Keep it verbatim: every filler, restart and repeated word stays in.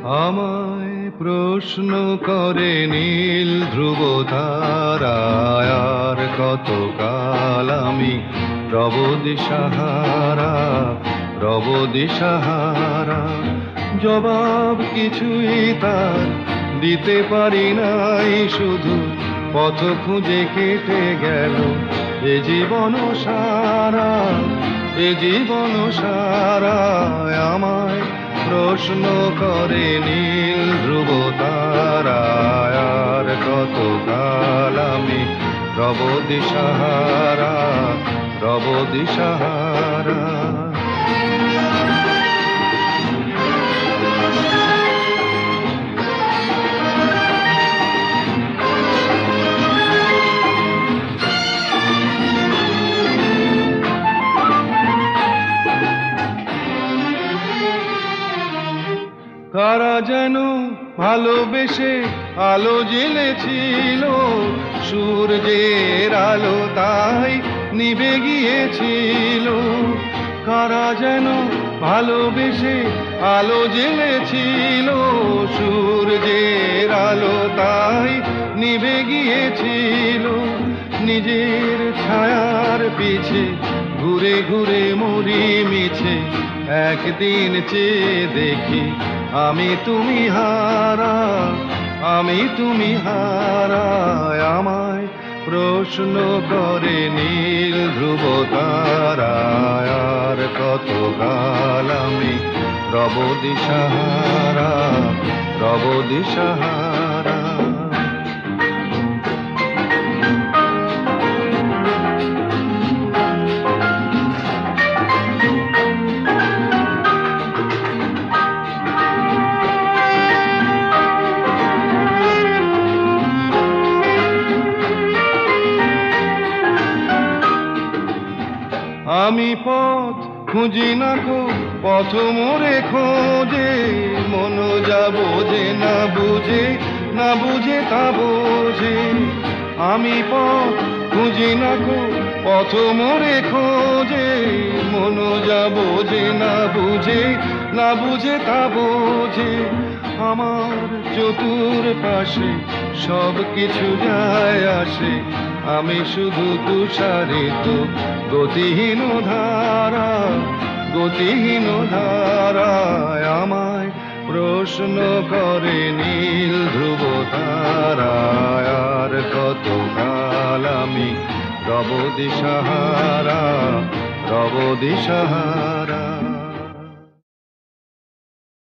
আমায় প্রশ্ন করে নীল ধ্রুব তারায়, আর কতকাল আমি রব দিশাহারা, রব দিশাহারা। জবাব কিছুই তার দিতে পারি নাই, শুধু পথ খুঁজে কেটে গেল এ জীবন সারা, এ জীবন সারা। আমায় প্রশ্ন করে নীল ধ্রুব তারায়, আর কতকাল আমি রব দিশাহারা, রব দিশাহারা। কারা যেন ভালোবেসে আলো জ্বেলেছিল, সূর্যের আলো তাই নিভে গিয়েছিল। কারা যেন ভালোবেসে আলো জ্বেলেছিল, সূর্যের আলো তাই নিভে গিয়েছিল। নিজের ছায়ার পিছে ঘুরে ঘুরে মরি মিছে, একদিন চেয়ে দেখি আমি তুমি হারা, আমি তুমি হারা। আমায় প্রশ্ন করে নীল ধ্রুব তারায়, আর কতকাল আমি রব দিশাহারা, রব দিশাহারা। আমি পথ খুঁজি না গো, পথ মোরে খোঁজে, মন যা বোঝে না বুঝে, না বুঝে তা বোঝে। আমি পথ খুঁজি না গো, পথ মোরে খোঁজে, মন যা বোঝে না বুঝে, না বুঝে তা বোঝে। আমার চতুর পাশে সব কিছু যায় আসে, আমি শুধু তুষারিত গতিহীন ধারা, গতিহীন ধারায়। আমায় প্রশ্ন করে নীল ধ্রুব তারায়, আর কতকাল আমি রব দিশাহারা, রব দিশাহারা।